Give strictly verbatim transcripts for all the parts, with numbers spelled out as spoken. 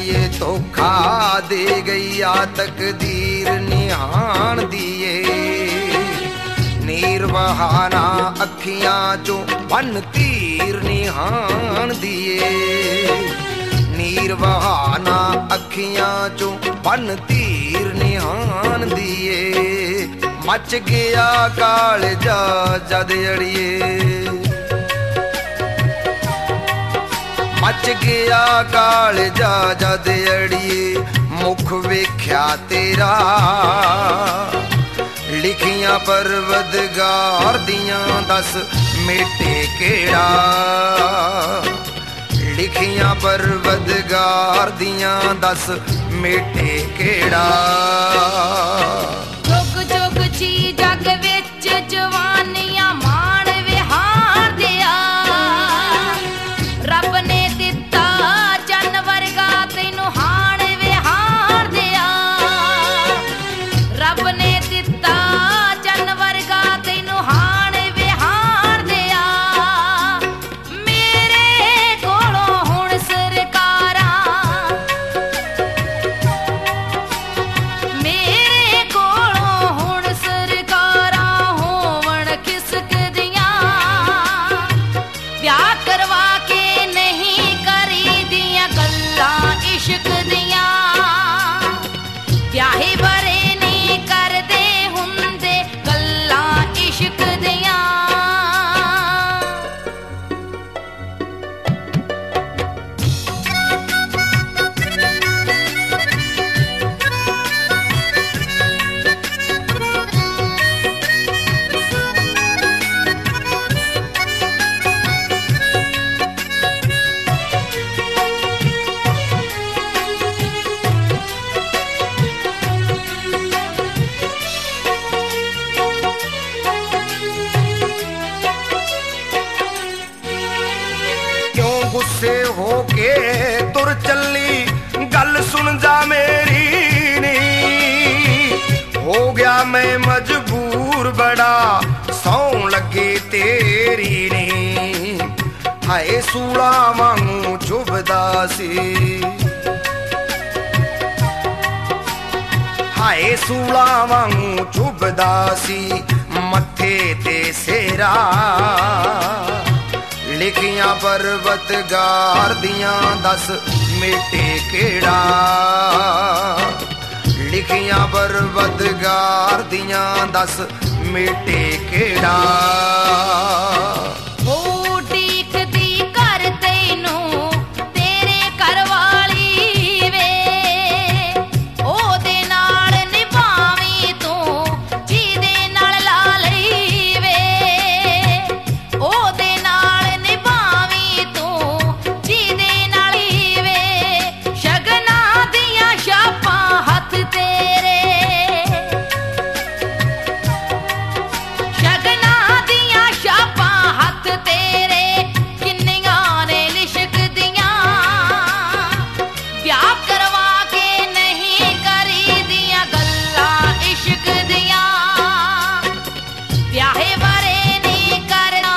अड़िए धोखा दे गई आ तकदीर निहान दिए नीर बहाना अखियां चो बन तीर निहान दिए नीर बहाना अखियां चो बन तीर निहान दिए मच गया कालजा जद अड़िए मच गया कालजा जद अड़िए मुख वेख्या तेरा लिखियां परवदगार दियां दस मेटे केड़ा लिखियां परवदगार दियां दस मेटे केड़ा जुग जुग जी जग विच जवानियां मान विहार दिया रब ने दिता जन वर्गा तैनू हाण विहार दिया रब ने दिता जन वर्गा तैनू हाण विहार दिया मेरे कोलों हुण सरकारां मेरे कोलों हुण सरकारां होवण खिसक दियां ब्याह करवा के नहीं करी दियां गल्लां इश्क दियां ब्याहे बरे नहीं करदे हुंदे गल्लां इश्क दियां क्यों गुस्से होके तुर चली गल सुन जा मेरी नी हो गया मैं मजबूर बड़ा सौ लगे तेरी नी हाय सूला वांगू चुभदा सी हाय सूला वांगू चुभदा सी मथे ते सेरा लिखियां परवतगार दियां दस मेटे केड़ा लिखियां परवतगार दियां दस मेटे केड़ा ओ टीकदी कर तैनू तेरे घर वाली वे ओदे नाल निभावीं तू जीदे नाल ला लई वे ओदे नाल निभावीं तू जीदे नाल ही वे शगना दियां छापां हत्थ तेरे शगना दियां छापां हत्थ तेरे किन्नियां ने लिशक दियां ब्याह करवा के नहीं करी दियां गल्लां इश्क दियां ब्याहे बारे नहीं करना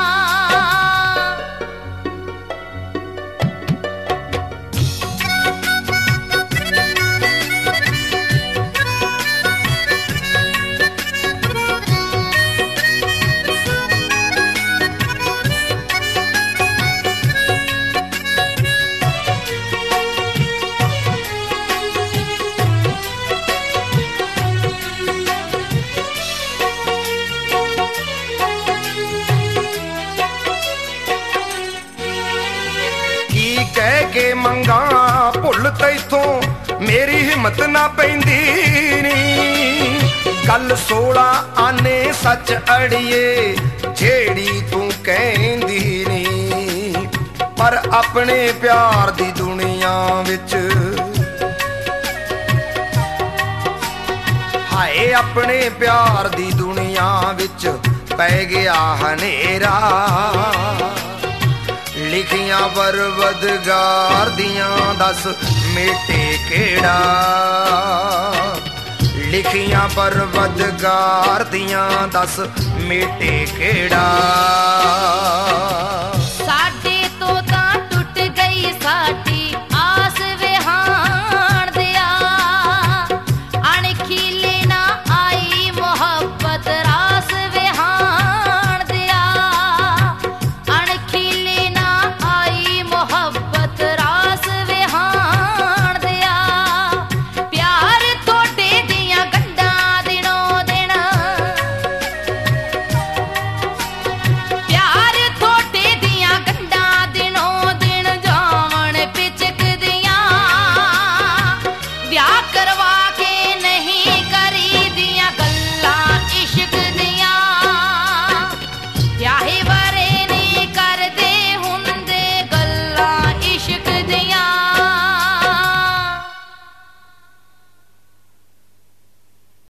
की कह के मंगा भुल तैथों मेरी हिम्मत ना पैंदी नी गल सोला आने सच अड़िए जेड़ी तू कहंदी नी पर अपने प्यार दी दुनिया विच हाय अपने प्यार दी दुनिया विच पै गया हनेरा लिखियां परवतगार दियां दस मेटे केड़ा लिखियां परवतगार दियां दस मेटे केड़ा